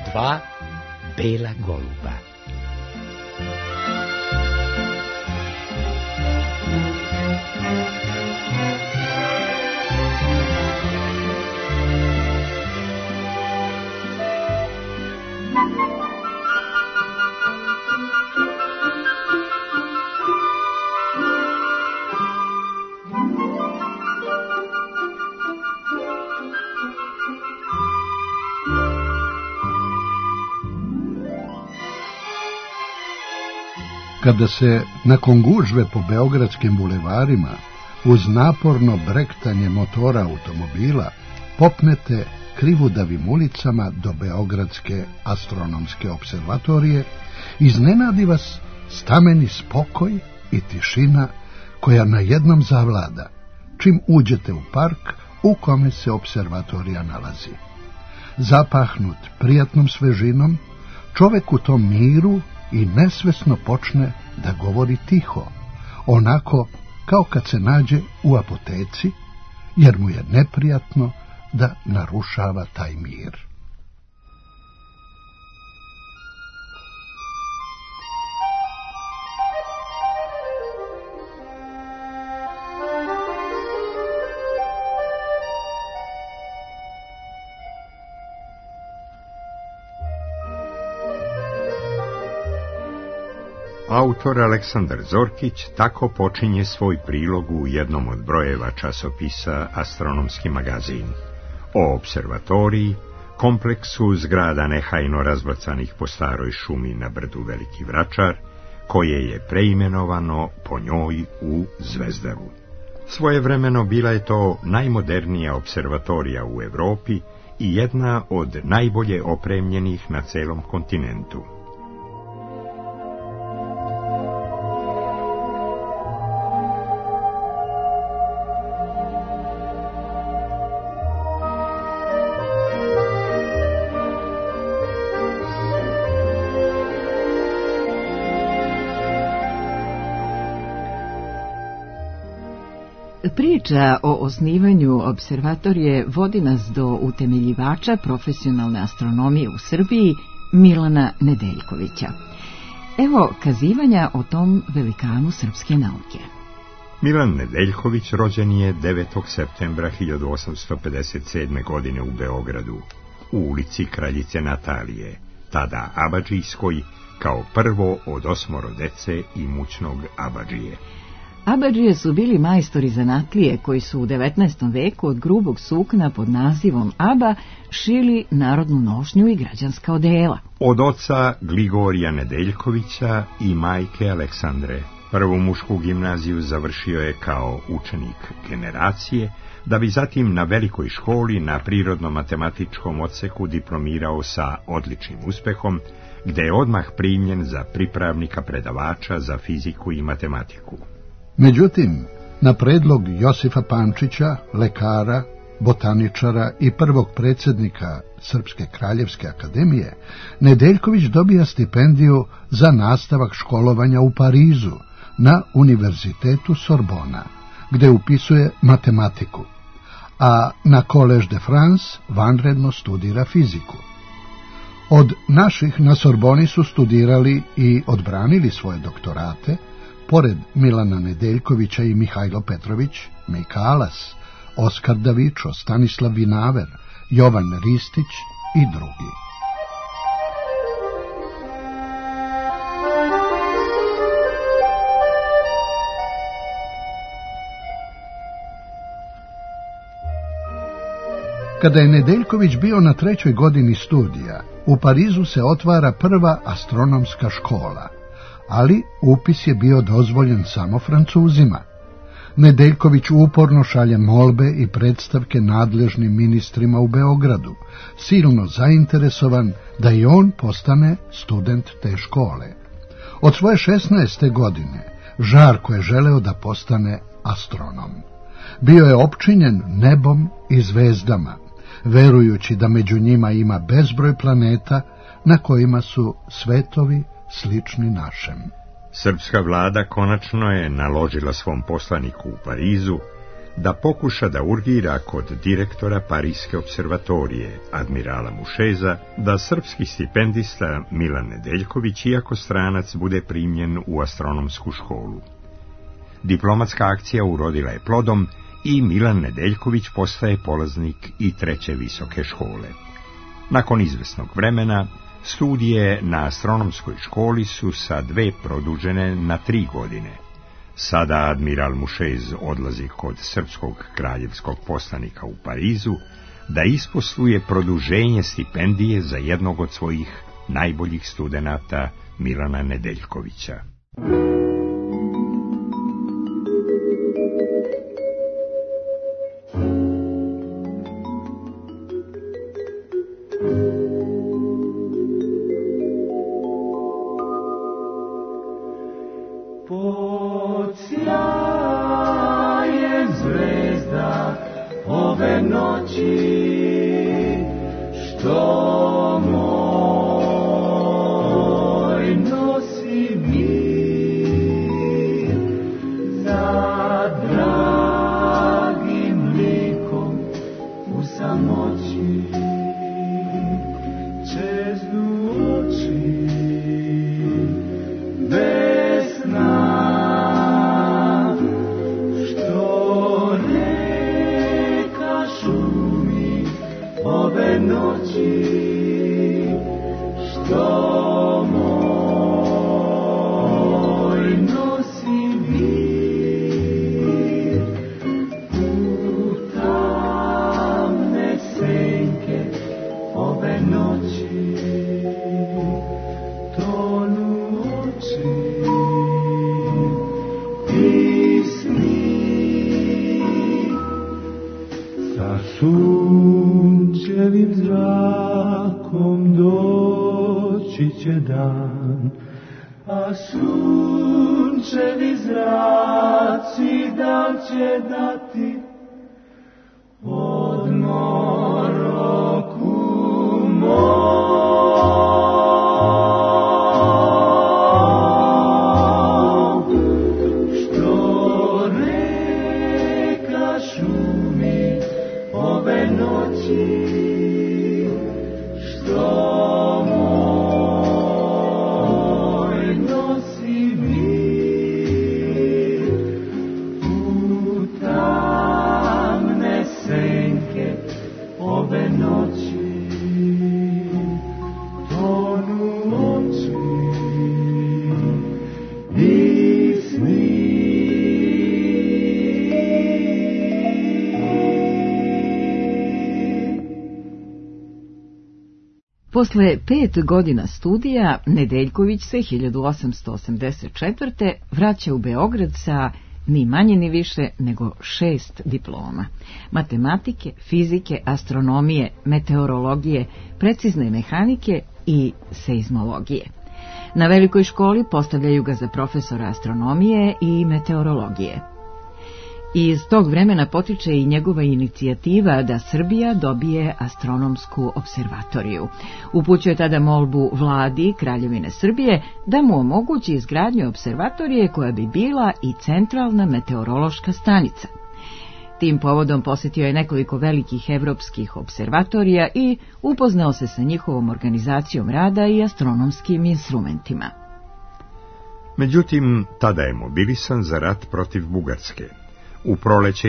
2 bela goluba. Kada se nakon gužve po beogradskim bulevarima, uz naporno brektanje motora automobila, popnete krivudavim ulicama do Beogradske astronomske observatorije, iznenadi vas stameni spokoj i tišina koja najednom zavlada čim uđete u park u kome se observatorija nalazi. Zapahnut prijatnom svežinom, čovek u tom miru i nesvesno počne da govori tiho, onako kao kad se nađe u apoteci, jer mu je neprijatno da narušava taj mir. Autor Aleksandar Zorkić tako počinje svoj prilog u jednom od brojeva časopisa Astronomski magazin o observatoriji, kompleksu zgrada nehajno razbacanih po staroj šumi na brdu Veliki Vračar, koje je preimenovano po njoj u Zvezdaru. Svojevremeno bila je to najmodernija observatorija u Evropi i jedna od najbolje opremljenih na celom kontinentu. Priča o osnivanju observatorije vodi nas do utemeljivača profesionalne astronomije u Srbiji, Milana Nedeljkovića. Evo kazivanja o tom velikanu srpske nauke. Milan Nedeljković rođen je 9. septembra 1857. godine u Beogradu, u ulici Kraljice Natalije, tada abadžijskoj, kao prvo od 8 dece imućnog abadžije. Abadžije su bili majstori zanatlije koji su u 19. veku od grubog sukna pod nazivom aba šili narodnu nošnju i građanska odela. Od oca Gligorija Nedeljkovića i majke Aleksandre. Prvu mušku gimnaziju završio je kao učenik generacije, da bi zatim na velikoj školi na prirodno-matematičkom odseku diplomirao sa odličnim uspehom, gde je odmah primljen za pripravnika predavača za fiziku i matematiku. Međutim, na predlog Josifa Pančića, lekara, botaničara i prvog predsjednika Srpske kraljevske akademije, Nedeljković dobija stipendiju za nastavak školovanja u Parizu na Univerzitetu Sorbona, gde upisuje matematiku, a na Collège de France vanredno studira fiziku. Od naših na Sorboni su studirali i odbranili svoje doktorate, pored Milana Nedeljkovića i Mihajlo Petrović, Mikalas, Oskar Davičo, Stanislav Vinaver, Jovan Ristić i drugi. Kada je Nedeljković bio na 3. godini studija, u Parizu se otvara prva astronomska škola, ali upis je bio dozvoljen samo Francuzima. Nedeljković uporno šalje molbe i predstavke nadležnim ministrima u Beogradu, silno zainteresovan da i on postane student te škole. Od svoje 16. godine žarko je želeo da postane astronom. Bio je opčinjen nebom i zvezdama, verujući da među njima ima bezbroj planeta na kojima su svetovi slični našem. Srpska vlada konačno je naložila svom poslaniku u Parizu da pokuša da urgira kod direktora Parijske observatorije, admirala Mušeza, da srpski stipendista Milan Nedeljković, iako stranac, bude primljen u astronomsku školu. Diplomatska akcija urodila je plodom i Milan Nedeljković postaje polaznik i 3. visoke škole. Nakon izvesnog vremena, studije na astronomskoj školi su sa 2 produžene na 3 godine. Sada admiral Mušez odlazi kod srpskog kraljevskog poslanika u Parizu da isposluje produženje stipendije za jednog od svojih najboljih studenata, Milana Nedeljkovića. Sunčevim zrakom doći će dan, a sunčevi zraci da će dati odmor oku mom. Što rekašu mi ove noći, što moj nosi mir u tamne senke ove noći, tonu oči i sni. Posle 5 godina studija, Nedeljković se 1884. vraća u Beograd sa ni manje ni više nego 6 diploma. Matematike, fizike, astronomije, meteorologije, precizne mehanike i seizmologije. Na velikoj školi postavljaju ga za profesora astronomije i meteorologije. Iz tog vremena potiče i njegova inicijativa da Srbija dobije astronomsku observatoriju. Upućuje tada molbu vladi Kraljevine Srbije da mu omogući izgradnju observatorije koja bi bila i centralna meteorološka stanica. Tim povodom posjetio je nekoliko velikih evropskih observatorija i upoznao se sa njihovom organizacijom rada i astronomskim instrumentima. Međutim, tada je mobilisan za rat protiv Bugarske. U proleće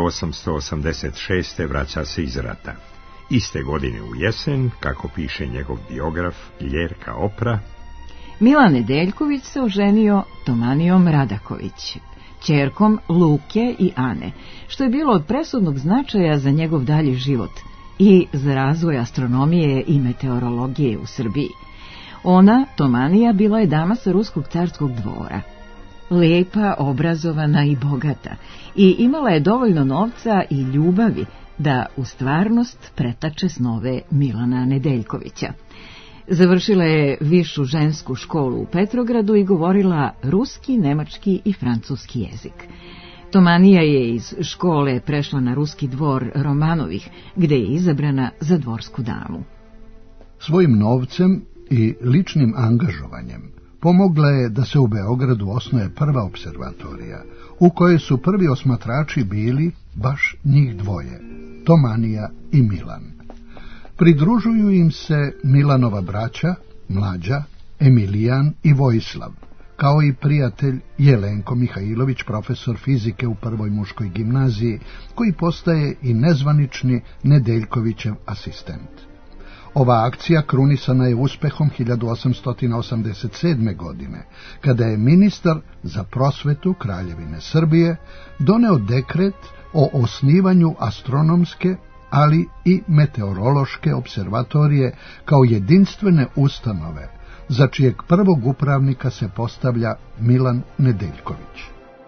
1886. vraća se iz rata. Iste godine u jesen, kako piše njegov biograf Ljerka Opra, Milan Nedeljković se oženio Tomanijom Radaković, ćerkom Luke i Ane, što je bilo od presudnog značaja za njegov dalji život i za razvoj astronomije i meteorologije u Srbiji. Ona, Tomanija, bila je dama sa ruskog carskog dvora. Lepa, obrazovana i bogata, i imala je dovoljno novca i ljubavi da u stvarnost pretače snove Milana Nedeljkovića. Završila je višu žensku školu u Petrogradu i govorila ruski, nemački i francuski jezik. Tomanija je iz škole prešla na ruski dvor Romanovih, gde je izabrana za dvorsku damu. Svojim novcem i ličnim angažovanjem pomogla je da se u Beogradu osnuje prva observatorija, u kojoj su prvi osmatrači bili baš njih dvoje, Tomanija i Milan. Pridružuju im se Milanova braća, Mlađa, Emilijan i Vojislav, kao i prijatelj Jelenko Mihajlović, profesor fizike u Prvoj muškoj gimnaziji, koji postaje i nezvanični Nedeljkovićev asistent. Ova akcija krunisana je uspehom 1887. godine, kada je ministar za prosvetu Kraljevine Srbije doneo dekret o osnivanju astronomske, ali i meteorološke observatorije kao jedinstvene ustanove, za čijeg prvog upravnika se postavlja Milan Nedeljković.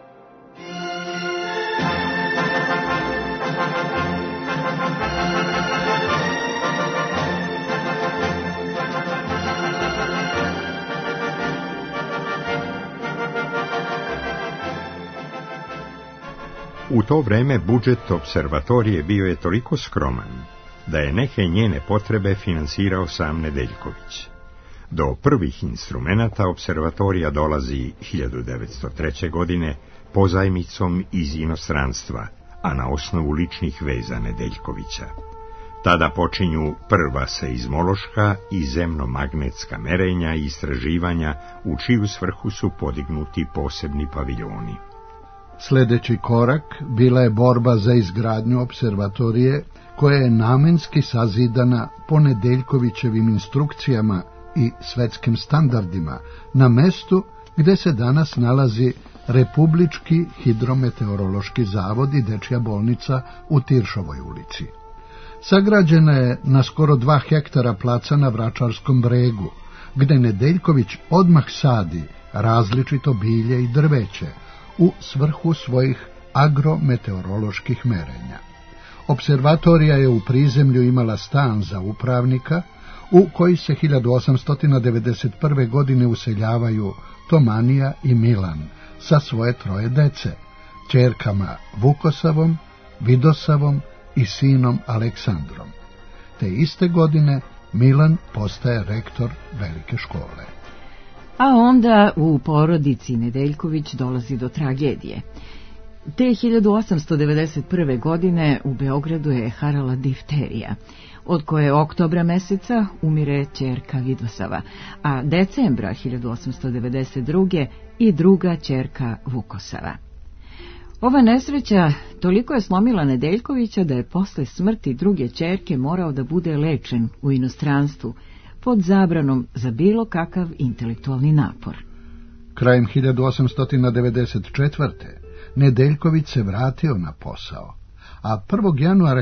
U to vreme budžet observatorije bio je toliko skroman da je neke njene potrebe finansirao sam Nedeljković. Do prvih instrumenata observatorija dolazi 1903. godine pozajmicom iz inostranstva, a na osnovu ličnih veza Nedeljkovića. Tada počinju prva seizmološka i zemno-magnetska merenja i istraživanja, u čiju svrhu su podignuti posebni paviljoni. Sljedeći korak bila je borba za izgradnju observatorije, koja je namenski sazidana po Nedeljkovićevim instrukcijama i svetskim standardima na mestu gde se danas nalazi Republički hidrometeorološki zavod i dečja bolnica u Tiršovoj ulici. Sagrađena je na skoro 2 hektara placa na Vračarskom bregu, gde Nedeljković odmah sadi različito bilje i drveće u svrhu svojih agrometeoroloških merenja. Observatorija je u prizemlju imala stan za upravnika, u koji se 1891. godine useljavaju Tomanija i Milan sa svoje 3 dece, ćerkama Vukosavom, Vidosavom i sinom Aleksandrom. Te iste godine Milan postaje rektor velike škole. A onda u porodici Nedeljković dolazi do tragedije. Te 1891. godine u Beogradu je harala difterija, od koje oktobra meseca umire ćerka Vidosava, a decembra 1892. i druga ćerka Vukosava. Ova nesreća toliko je slomila Nedeljkovića da je posle smrti druge ćerke morao da bude lečen u inostranstvu, pod zabranom za bilo kakav intelektualni napor. Krajem 1894. Nedeljković se vratio na posao, a 1. januara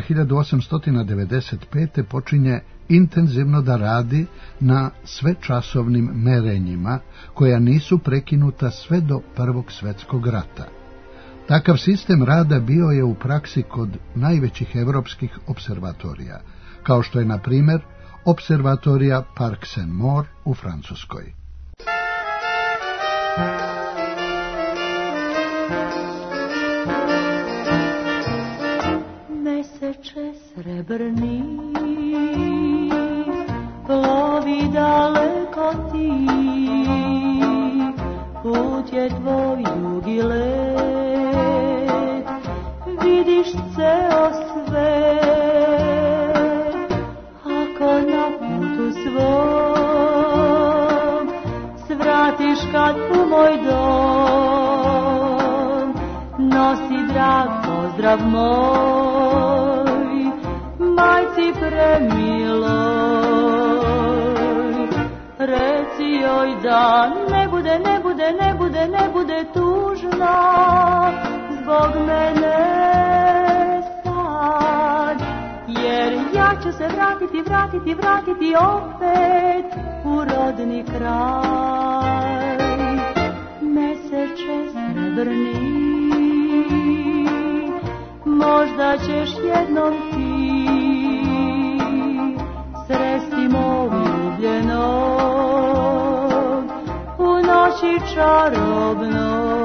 1895. počinje intenzivno da radi na svečasovnim merenjima, koja nisu prekinuta sve do Prvog svjetskog rata. Takav sistem rada bio je u praksi kod najvećih evropskih observatorija, kao što je, na primjer, observatorija Parc-Saint-Maur u Francuskoj. Meseče srebrni, plovi daleko ti, put je tvoj dugi let, vidiš ceo svet, ako na putu svom svratiš kad u moj dom, nosi drag pozdrav moj, majci premiloj, reci joj da ne bude tužna zbog mene sad, jer ja ću se vratiti opet u rodni kraj. Meseče srebrni, možda ćeš jednom ti sresti mog ljubljenog u noći čarobnoj.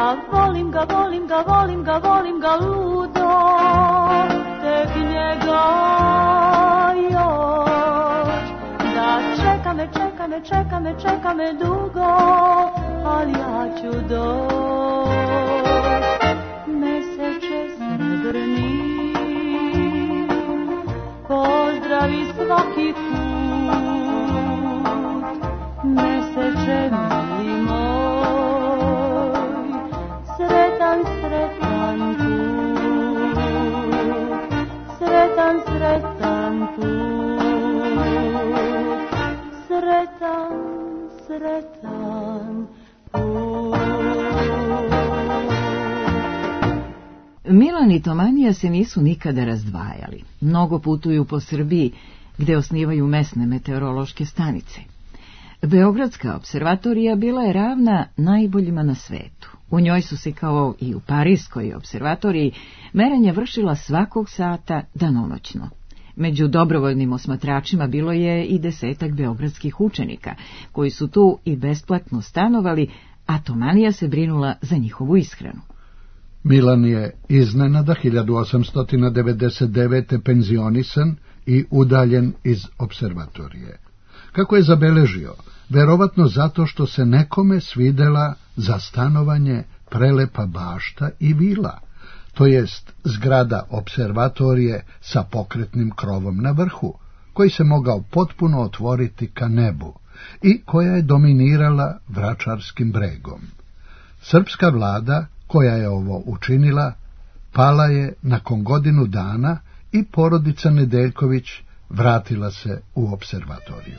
Ja volim ga, volim ga, volim ga, volim ga ludo, tek njega još. Da čeka me, čeka me, čeka me, čeka me dugo, ali ja ću doći. Meseče srebrni, pozdravi svaki put, meseče mili moj, sretan, sretan put, sretan, sretan put, sretan, sretan put. Milan i Tomanija se nisu nikada razdvajali. Mnogo putuju po Srbiji, gde osnivaju mesne meteorološke stanice. Beogradska observatorija bila je ravna najboljima na svetu. U njoj su se, kao i u Parijskoj observatoriji, merenja vršila svakog sata danonoćno. Među dobrovoljnim osmatračima bilo je i 10 beogradskih učenika, koji su tu i besplatno stanovali, a Tomanija se brinula za njihovu ishranu. Milan je iznenada 1899. penzionisan i udaljen iz observatorije. Kako je zabeležio, verovatno zato što se nekome svidela za stanovanje prelepa bašta i vila, to jest zgrada observatorije sa pokretnim krovom na vrhu, koji se mogao potpuno otvoriti ka nebu i koja je dominirala Vračarskim bregom. Srpska vlada, koja je ovo učinila, pala je nakon godinu dana i porodica Nedeljković vratila se u observatoriju.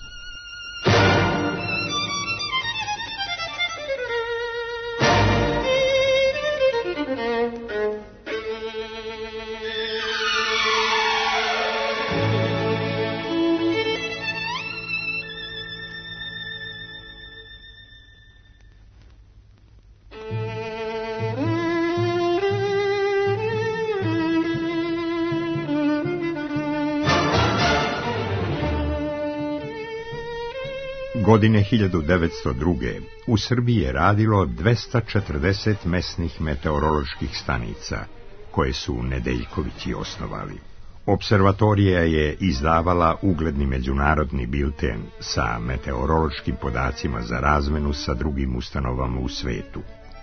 Godine 1902. u Srbiji je radilo 240 mesnih meteoroloških stanica, koje su Nedeljkovići osnovali. Observatorija je izdavala ugledni međunarodni bilten sa meteorološkim podacima za razmenu sa drugim ustanovama u svetu.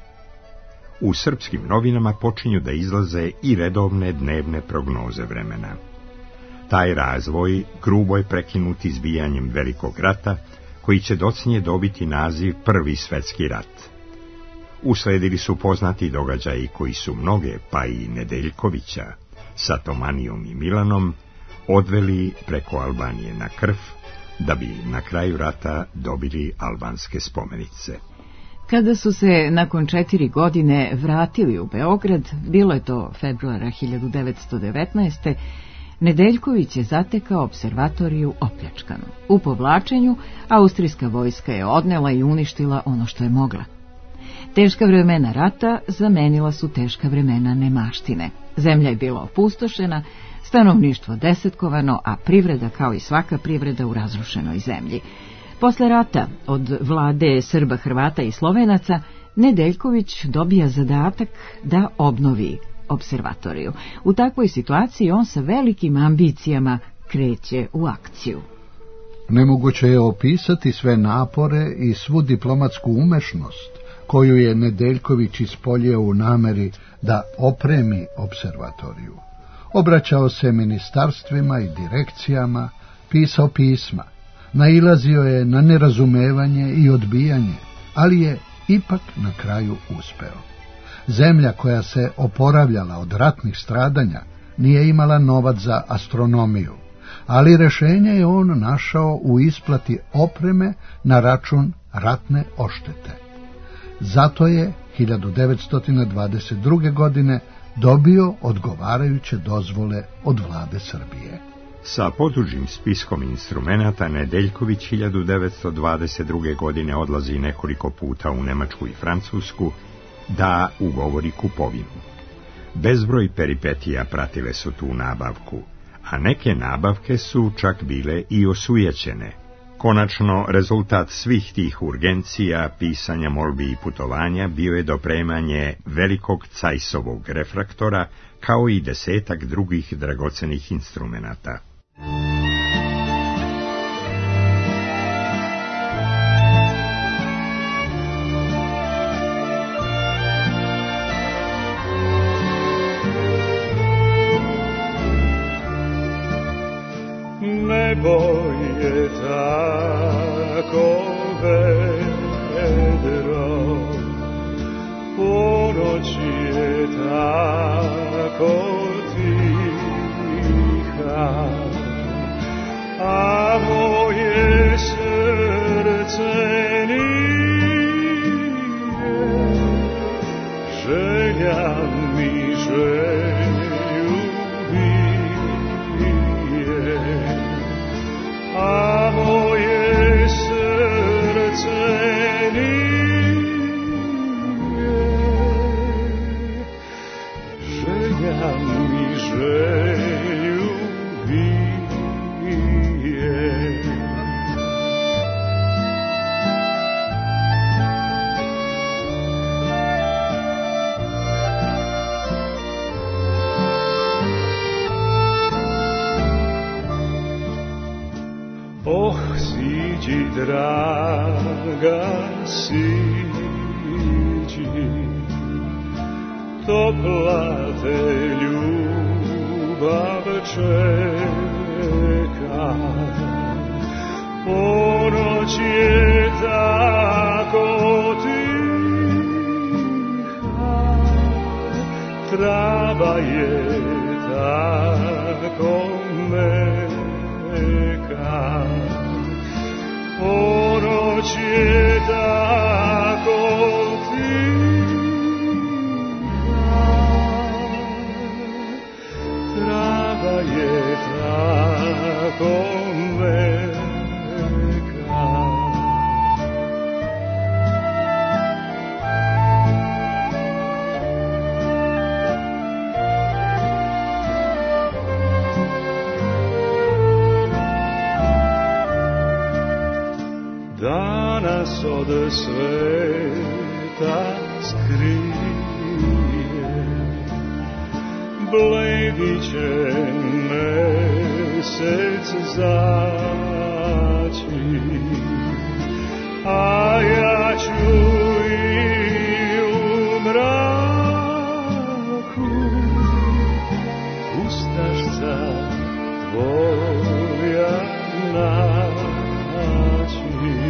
U srpskim novinama počinju da izlaze i redovne dnevne prognoze vremena. Taj razvoj grubo je prekinut izbijanjem Velikog rata, koji će docnije dobiti naziv Prvi svetski rat. Usledili su poznati događaji koji su mnoge, pa i Nedeljkovića, sa Tomanijom i Milanom, odveli preko Albanije na Krf, da bi na kraju rata dobili albanske spomenice. Kada su se nakon 4 godine vratili u Beograd, bilo je to februara 1919. Nedeljković je zatekao observatoriju opljačkanu. U povlačenju austrijska vojska je odnela i uništila ono što je mogla. Teška vremena rata zamenila su teška vremena nemaštine. Zemlja je bila opustošena, stanovništvo desetkovano, a privreda, kao i svaka privreda, u razrušenoj zemlji. Posle rata od vlade Srba, Hrvata i Slovenaca, Nedeljković dobija zadatak da obnovi observatoriju. U takvoj situaciji on sa velikim ambicijama kreće u akciju. Nemoguće je opisati sve napore i svu diplomatsku umešnost koju je Nedeljković ispoljio u nameri da opremi observatoriju. Obraćao se ministarstvima i direkcijama, pisao pisma, nailazio je na nerazumevanje i odbijanje, ali je ipak na kraju uspeo. Zemlja koja se oporavljala od ratnih stradanja nije imala novac za astronomiju, ali rešenje je on našao u isplati opreme na račun ratne oštete. Zato je 1922. godine dobio odgovarajuće dozvole od vlade Srbije. Sa podužim spiskom instrumenata Nedeljković 1922. godine odlazi nekoliko puta u Nemačku i Francusku da ugovori kupovinu. Bezbroj peripetija pratile su tu nabavku, a neke nabavke su čak bile i osujećene. Konačno, rezultat svih tih urgencija, pisanja, molbi i putovanja bio je dopremanje velikog Zeissovog refraktora, kao i 10 drugih dragocenih instrumenata. Nebo je tako vedro, ponoć je tako tiha, a moje srce nije, želja mi želju bije, a moje srce nije, želja mi želju bije. Oh, siđi, draga, siđi, topla te ljubav čeka. Ponoć je tako tiha, trava je tako meka. Ponoć je tako tiha, trava je tako meka. Danas od sveta skrije, bledi će mesec zaći, a ja ću i u mraku ustašca tvoja naći.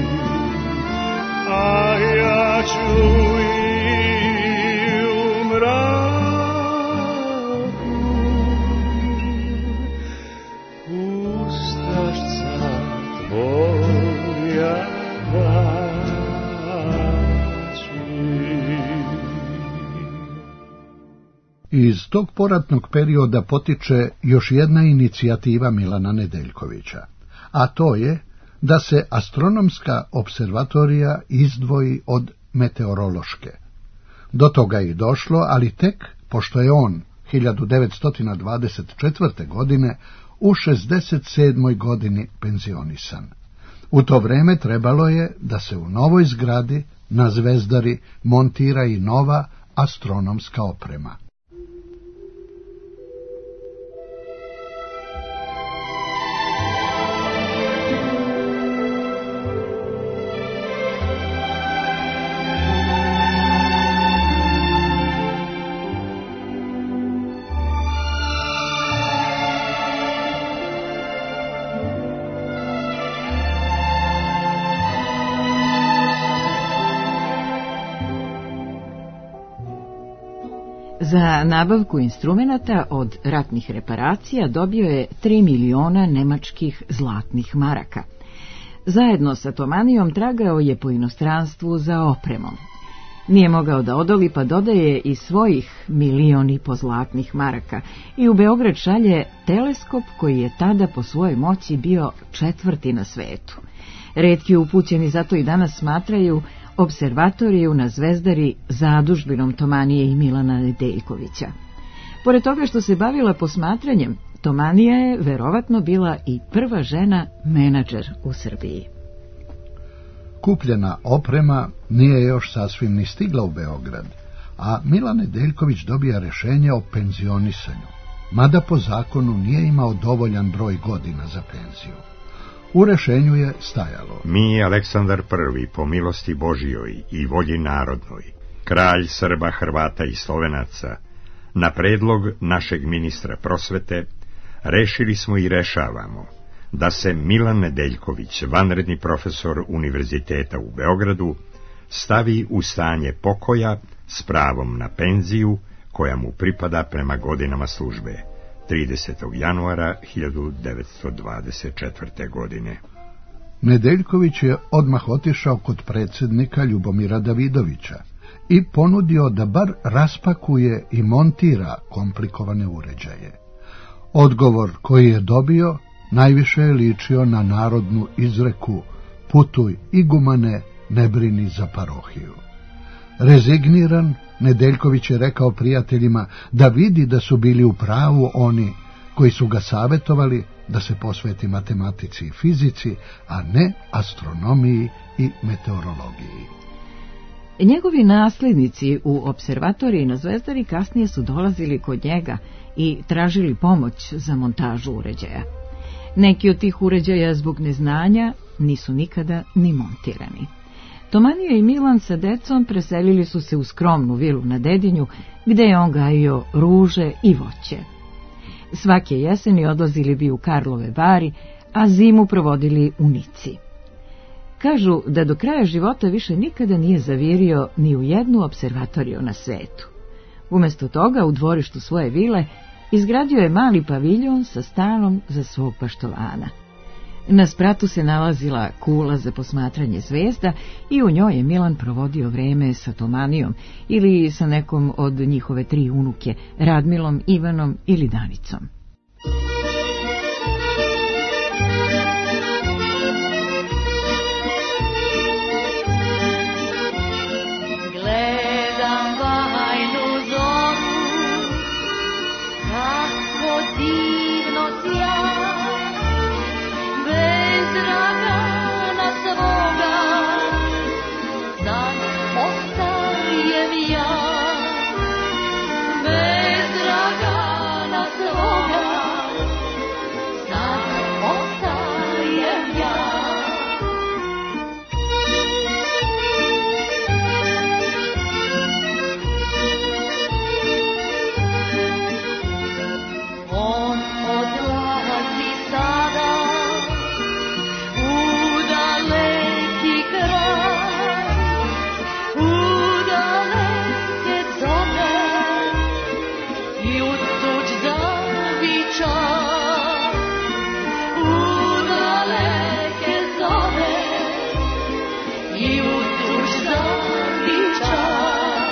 A ja ću i u mraku ustašca tvoja naći. Iz tog poratnog perioda potiče još jedna inicijativa Milana Nedeljkovića, a to je da se astronomska observatorija izdvoji od meteorološke. Do toga je i došlo, ali tek pošto je on 1924. godine u 67. godini penzionisan. U to vreme trebalo je da se u novoj zgradi na Zvezdari montira i nova astronomska oprema. Za nabavku instrumenata od ratnih reparacija dobio je 3 miliona nemačkih zlatnih maraka. Zajedno sa Tomanijom tragao je po inostranstvu za opremom. Nije mogao da odoli, pa dodaje i svojih 1,5 miliona zlatnih maraka i u Beograd šalje teleskop koji je tada po svojoj moći bio 4. na svetu. Retki upućeni zato i danas smatraju observatoriju na Zvezdari zadužbinom Tomanije i Milana Nedeljkovića. Pored toga što se bavila posmatranjem, Tomanija je verovatno bila i prva žena menadžer u Srbiji. Kupljena oprema nije još sasvim ni stigla u Beograd, a Milan Nedeljković dobija rešenje o penzionisanju, mada po zakonu nije imao dovoljan broj godina za penziju. U rešenju je stajalo: Mi, Aleksandar I, po milosti Božijoj i volji narodnoj, kralj Srba, Hrvata i Slovenaca, na predlog našeg ministra prosvete, rešili smo i rešavamo da se Milan Nedeljković, vanredni profesor Univerziteta u Beogradu, stavi u stanje pokoja s pravom na penziju koja mu pripada prema godinama službe. 30. januara 1924. godine. Nedeljković je odmah otišao kod predsjednika Ljubomira Davidovića i ponudio da bar raspakuje i montira komplikovane uređaje. Odgovor koji je dobio najviše je ličio na narodnu izreku: putuj igumane, ne brini za parohiju. Rezigniran, Nedeljković je rekao prijateljima da vidi da su bili u pravu oni koji su ga savjetovali da se posveti matematici i fizici, a ne astronomiji i meteorologiji. Njegovi nasljednici u observatoriji na Zvezdari kasnije su dolazili kod njega i tražili pomoć za montažu uređaja. Neki od tih uređaja zbog neznanja nisu nikada ni montirani. Tomanija i Milan sa decom preselili su se u skromnu vilu na Dedinju, gde je on gajio ruže i voće. Svake jeseni odlazili bi u Karlove Vari, a zimu provodili u Nici. Kažu da do kraja života više nikada nije zavirio ni u jednu observatoriju na svetu. Umjesto toga, u dvorištu svoje vile, izgradio je mali paviljon sa stanom za svog paštovana. Na spratu se nalazila kula za posmatranje zvezda i u njoj je Milan provodio vreme sa Tomanijom ili sa nekom od njihove 3 unuke, Radmilom, Ivanom ili Danicom. Gledam bajnu zoru, kako divno sja, bez dragana svoga, sad ostajem ja. Bez dragana svoga, sad ostajem ja. On odlazi sada u daleki kraj, u daleke zore i u tuđ zavičaj, u daleke zore i u tuđ zavičaj.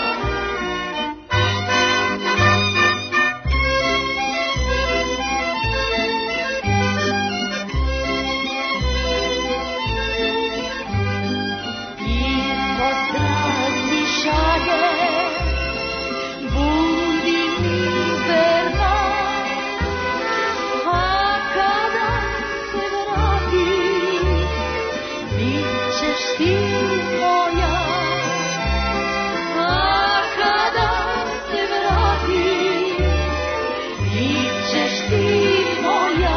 Ispod razni šalje, budi mi verna, a kada se vrati, bit ćeš ti moja. A kada se vrati, bit ćeš ti moja.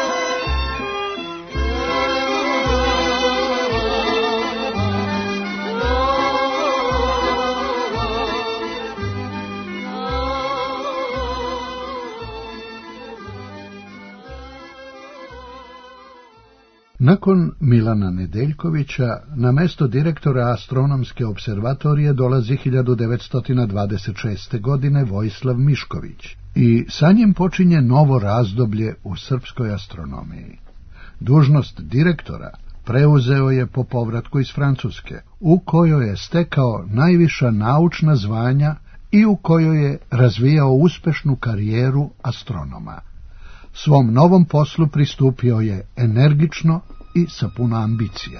Nakon Milana Nedeljkovića na mesto direktora astronomske observatorije dolazi 1926. godine Vojislav Mišković i sa njim počinje novo razdoblje u srpskoj astronomiji. Dužnost direktora preuzeo je po povratku iz Francuske, u kojoj je stekao najviša naučna zvanja i u kojoj je razvijao uspešnu karijeru astronoma. Svom novom poslu pristupio je energično i sa puno ambicija.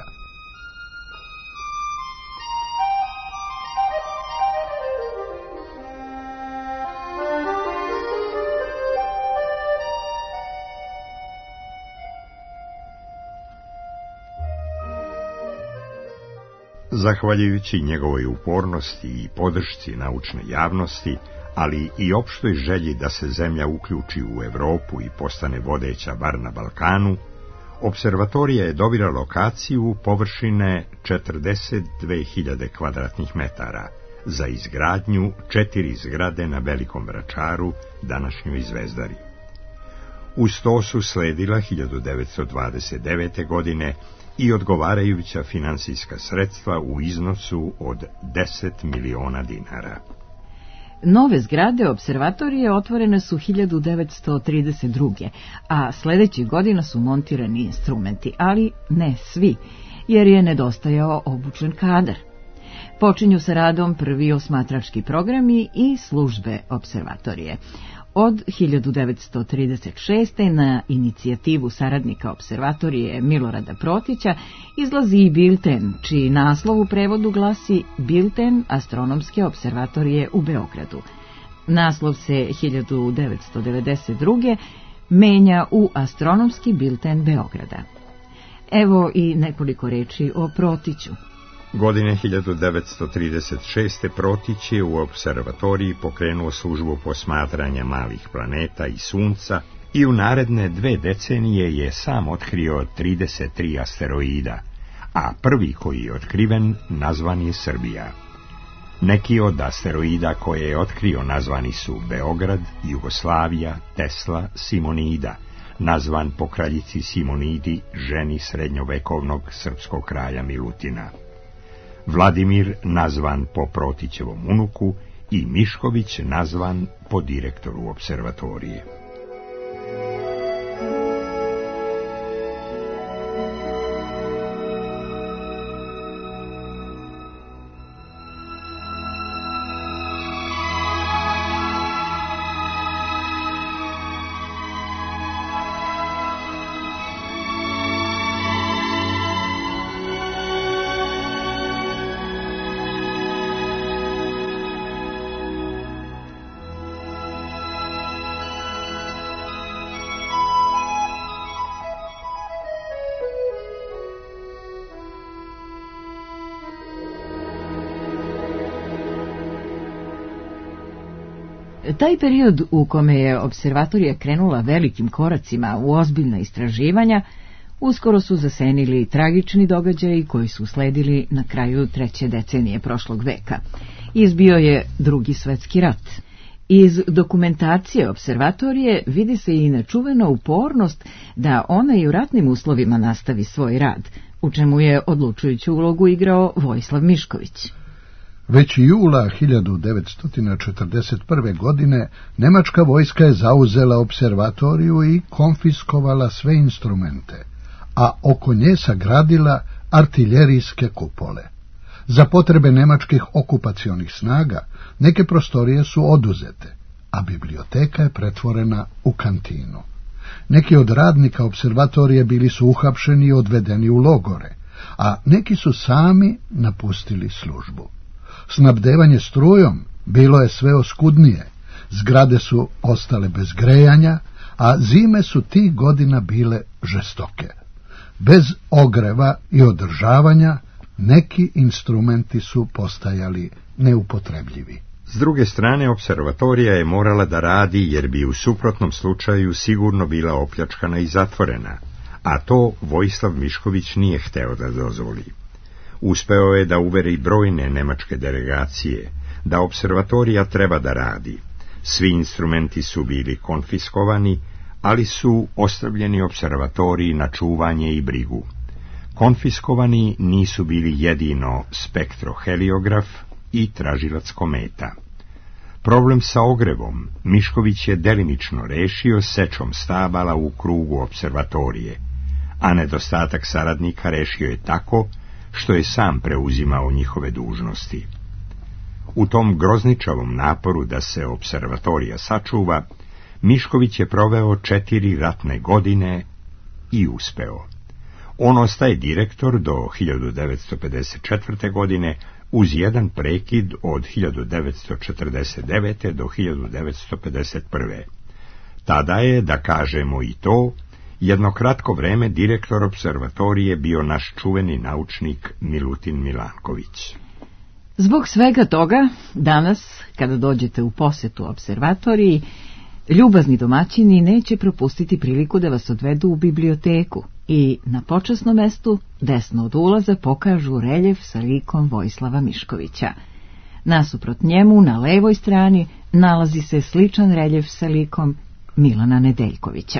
Zahvaljujući njegovoj upornosti i podršci naučne javnosti, ali i opštoj želji da se zemlja uključi u Europu i postane vodeća bar na Balkanu, observatorija je dobila lokaciju površine 42.000 kvadratnih metara za izgradnju 4 zgrade na Velikom Vračaru, današnjoj Zvezdari. Uz to su sledila 1929. godine i odgovarajuća finansijska sredstva u iznosu od 10 miliona dinara. Nove zgrade observatorije otvorene su 1932. a sledećih godina su montirani instrumenti, ali ne svi, jer je nedostajao obučen kadar. Počinju sa radom prvi osmatrački programi i službe observatorije. Od 1936. na inicijativu saradnika observatorije Milorada Protića izlazi i bilten, čiji naslov u prevodu glasi Bilten astronomske observatorije u Beogradu. Naslov se 1992. menja u Astronomski bilten Beograda. Evo i nekoliko reči o Protiću. Godine 1936. Protić je u observatoriji pokrenuo službu posmatranja malih planeta i Sunca i u naredne 2 decenije je sam otkrio 33 asteroida, a prvi koji je otkriven nazvan je Srbija. Neki od asteroida koje je otkrio nazvani su Beograd, Jugoslavija, Tesla, Simonida, nazvan po kraljici Simonidi, ženi srednjovekovnog srpskog kralja Milutina. Vladimir, nazvan po Protićevom unuku, i Mišković, nazvan po direktoru observatorije. Taj period u kome je observatorija krenula velikim koracima u ozbiljna istraživanja, uskoro su zasenili tragični događaji koji su sledili na kraju 3. decenije prošlog veka. Izbio je Drugi svetski rat. Iz dokumentacije observatorije vidi se i nečuvena upornost da ona i u ratnim uslovima nastavi svoj rad, u čemu je odlučujuću ulogu igrao Vojislav Mišković. Već jula 1941. godine nemačka vojska je zauzela observatoriju i konfiskovala sve instrumente, a oko nje sagradila artiljerijske kupole. Za potrebe nemačkih okupacionih snaga neke prostorije su oduzete, a biblioteka je pretvorena u kantinu. Neki od radnika observatorije bili su uhapšeni i odvedeni u logore, a neki su sami napustili službu. Snabdevanje strujom bilo je sve oskudnije, zgrade su ostale bez grejanja, a zime su tih godina bile žestoke. Bez ogreva i održavanja neki instrumenti su postajali neupotrebljivi. S druge strane, observatorija je morala da radi jer bi u suprotnom slučaju sigurno bila opljačkana i zatvorena, a to Vojislav Mišković nije hteo da dozvoli. Uspeo je da uveri brojne nemačke delegacije da observatorija treba da radi. Svi instrumenti su bili konfiskovani, ali su ostavljeni observatoriji na čuvanje i brigu. Konfiskovani nisu bili jedino spektroheliograf i tražilac kometa. Problem sa ogrevom Mišković je delimično rešio sečom stabala u krugu observatorije, a nedostatak saradnika rešio je tako što je sam preuzimao njihove dužnosti. U tom grozničavom naporu da se observatorija sačuva, Mišković je proveo 4 ratne godine i uspeo. On ostaje direktor do 1954. godine uz jedan prekid od 1949. do 1951. Tada je, da kažemo i to, Jedno kratko vreme direktor observatorije bio naš čuveni naučnik Milutin Milanković. Zbog svega toga, danas, kada dođete u posetu observatoriji, ljubazni domaćini neće propustiti priliku da vas odvedu u biblioteku i na počasnom mestu, desno od ulaza, pokažu reljef sa likom Vojislava Miškovića. Nasuprot njemu, na levoj strani, nalazi se sličan reljef sa likom Milana Nedeljkovića.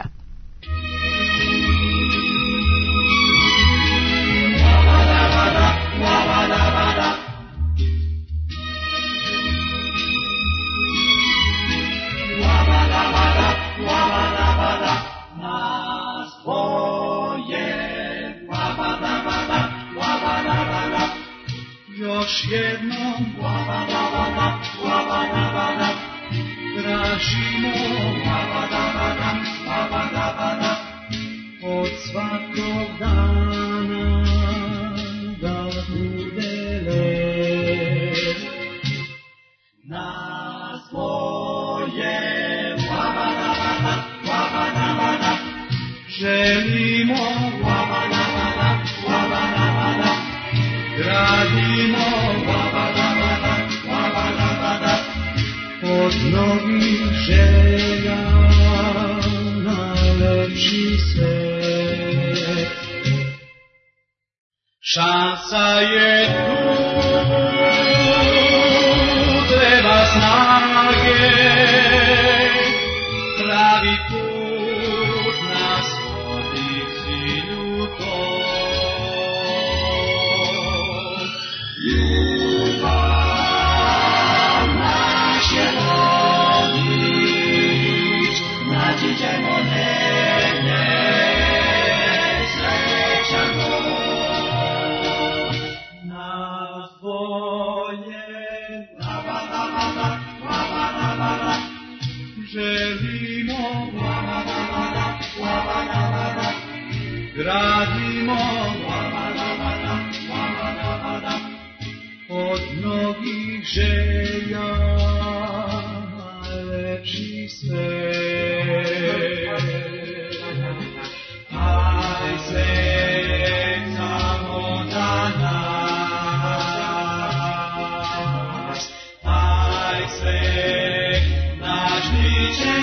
Još jednom tražimo od svakog dana da bude lep na svoje želimo gradimo od mnogih želja najlepši svet. Šansa je tu, treba snage, pravi put nas vodi cilju to. Gradimo od mnogih želja najlepši svet. Aj svet samo za nas, aj svet naš biće.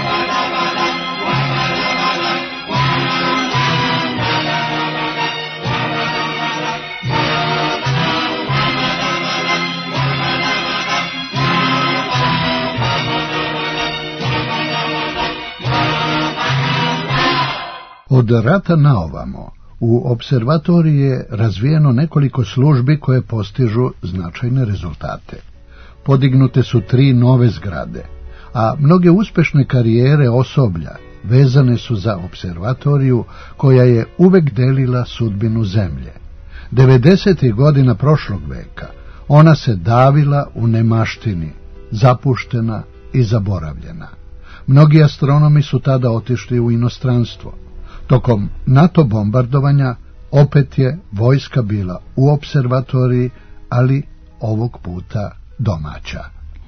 Od rata naovamo u observatoriji je razvijeno nekoliko službi koje postižu značajne rezultate. Podignute su 3 nove zgrade, a mnoge uspešne karijere osoblja vezane su za observatoriju koja je uvek delila sudbinu zemlje. 90. godina prošlog veka ona se davila u nemaštini, zapuštena i zaboravljena. Mnogi astronomi su tada otišli u inostranstvo. Tokom NATO bombardovanja opet je vojska bila u observatoriji, ali ovog puta domaća.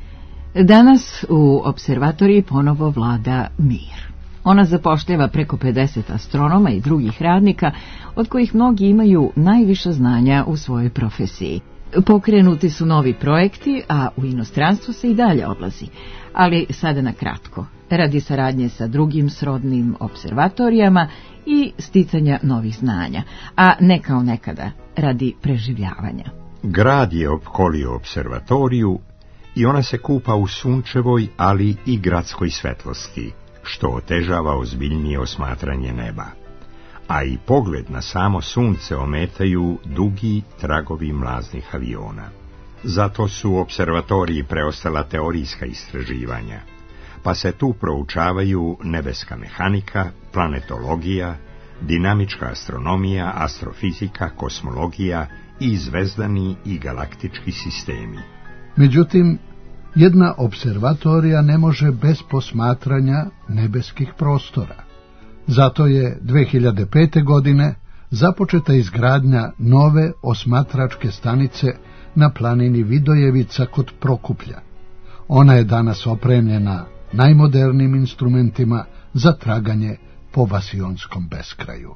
Danas u observatoriji ponovo vlada mir. Ona zapošljava preko 50 astronoma i drugih radnika, od kojih mnogi imaju najviša znanja u svojoj profesiji. Pokrenuti su novi projekti, a u inostranstvo se i dalje odlazi. Ali sada na kratko, radi saradnje sa drugim srodnim observatorijama i sticanja novih znanja, a ne kao nekada, radi preživljavanja. Grad je opkolio observatoriju i ona se kupa u sunčevoj, ali i gradskoj svetlosti, što otežava ozbiljnije osmatranje neba. A i pogled na samo sunce ometaju dugi tragovi mlaznih aviona. Zato su u observatoriji preostala teorijska istraživanja, pa se tu proučavaju nebeska mehanika, planetologija, dinamička astronomija, astrofizika, kosmologija i zvezdani i galaktički sistemi. Međutim, jedna observatorija ne može bez posmatranja nebeskih prostora. Zato je 2005. godine započeta izgradnja nove osmatračke stanice na planini Vidojevica kod Prokuplja. Ona je danas opremljena najmodernijim instrumentima za traganje po vasionskom beskraju.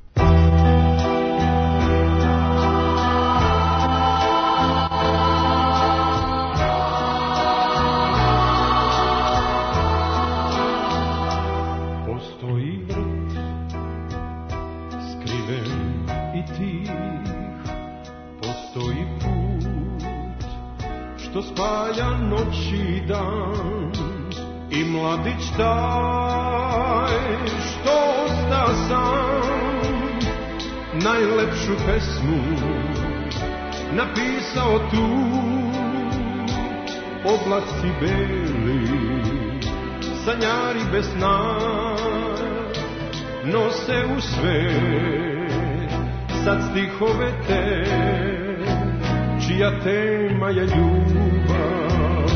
Postoji vrt, skriven i tih, postoji put što spaja noć i dan, i mladić taj što osta sam, najlepšu pesmu napisao tu. Oblaci beli, sanjari bez sna, nose u svet sad stihove te, čija tema je ljubav.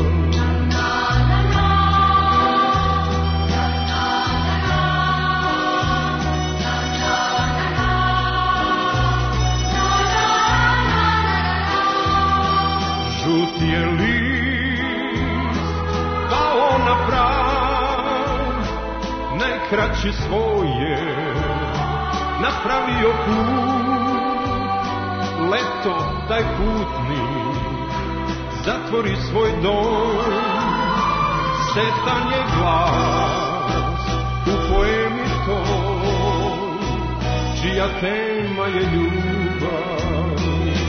Žut je list kao na prav, najkraći svoje napravio put. Leto taj putnik zatvori svoj dom, setan je glas u poemi toj, čija tema je ljubav.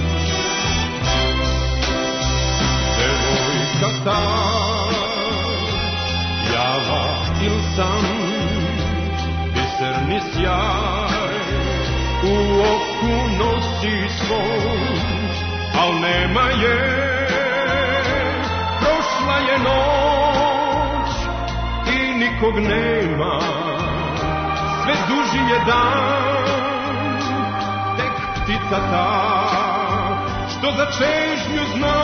Devojka ta, java il san, biserni sjaj u oku nosi svoj, al nema je, prošla je noć i nikog nema, sve duži je dan, tek ptica ta što za čežnju zna,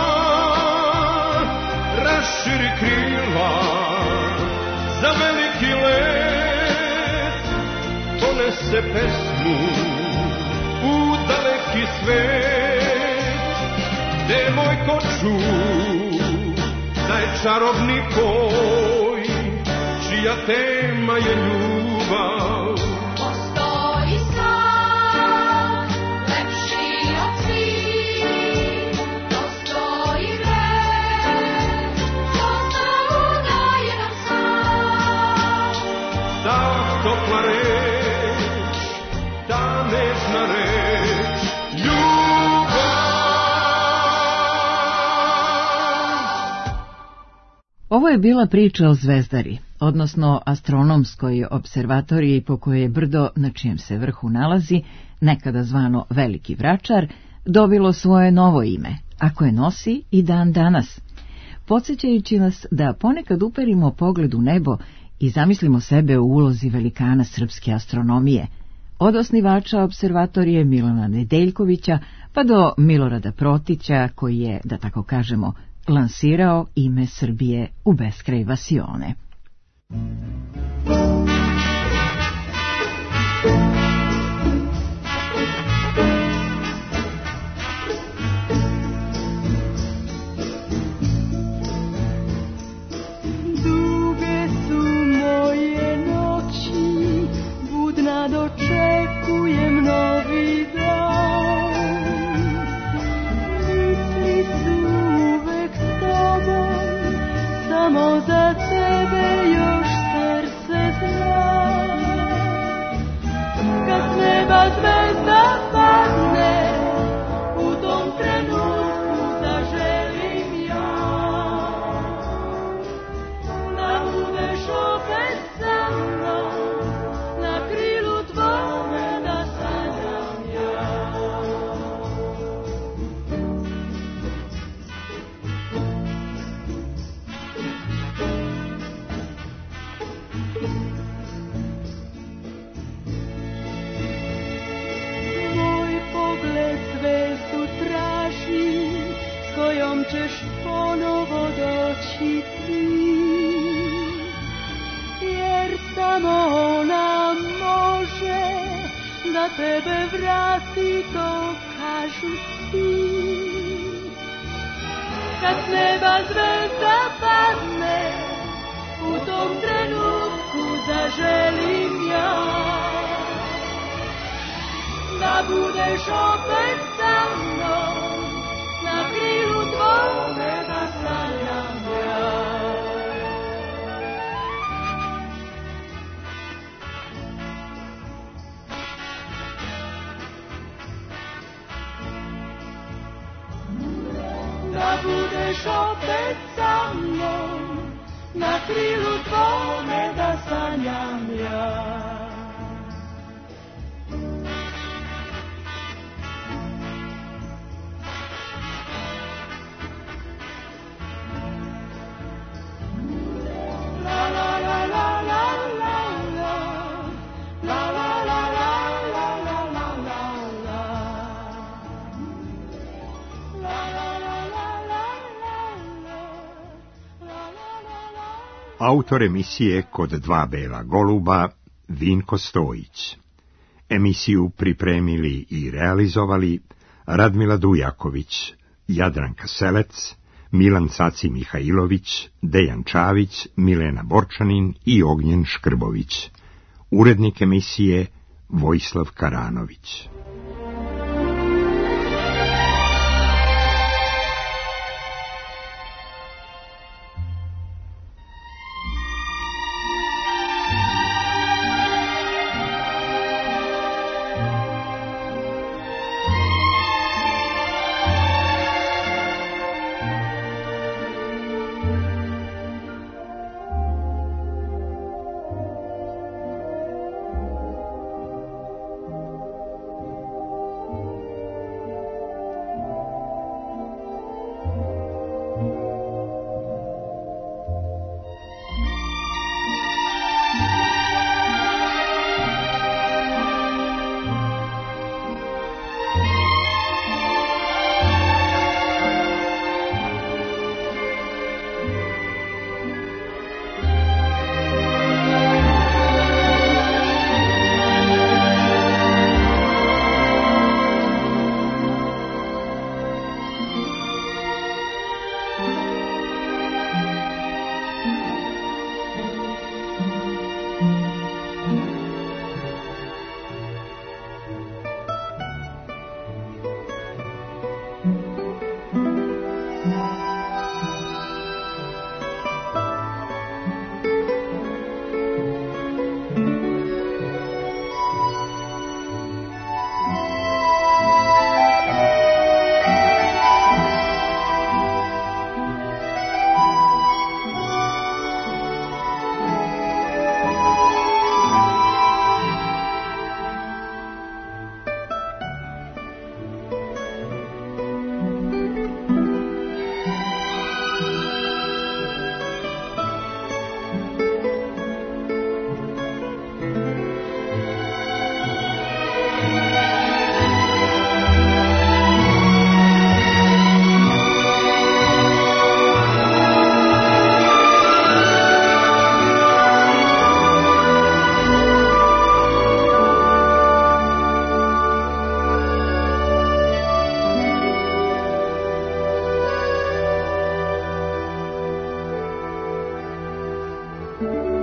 raširi krila za veliki let, donese pesmu u daleki svet. Devojko čuj, taj čarobni poj, čija tema je ljubav. Postoji san, lepši od svih, postoji već, što se udaje nam san. Ta topla reč, ta nežna reč, ljubav. Ovo je bila priča o Zvezdari, odnosno astronomskoj observatoriji po kojoj je brdo, na čijem se vrhu nalazi, nekada zvano Veliki Vračar, dobilo svoje novo ime, a koje nosi i dan danas, podsjećajući nas da ponekad uperimo pogled u nebo i zamislimo sebe u ulozi velikana srpske astronomije, od osnivača observatorije Milana Nedeljkovića pa do Milorada Protića, koji je, da tako kažemo, lansirao ime Srbije u beskraj vasione. Duge su moje noći, budna dočekujem novi dan. Misli su uvek s tobom, samo za tebe još srce zna. Kad s neba zvezda padne, u tom trenutku zaželim ja da budeš opet sa mnom, na krilu tvome da sanjam ja. Moj pogled zvezdu traži, s kojom ćeš ponovo doći ti, jer samo ona može da tebe vrati, to kažu svi. Kad s neba zvezda padne, u tom trenutku zaželim ja. Da budeš opet sa mnom, na krilu tvome da sanjam ja. Da budeš opet sa mnom, na krilu tvome da sanjam ja. Autor emisije Kod dva bela goluba, Vinko Stojić. Emisiju pripremili i realizovali Radmila Dujaković, Jadranka Selec, Milan Caci Mihajlović, Dejan Čavić, Milena Borčanin i Ognjen Škrbović. Urednik emisije Vojislav Karanović. Thank you.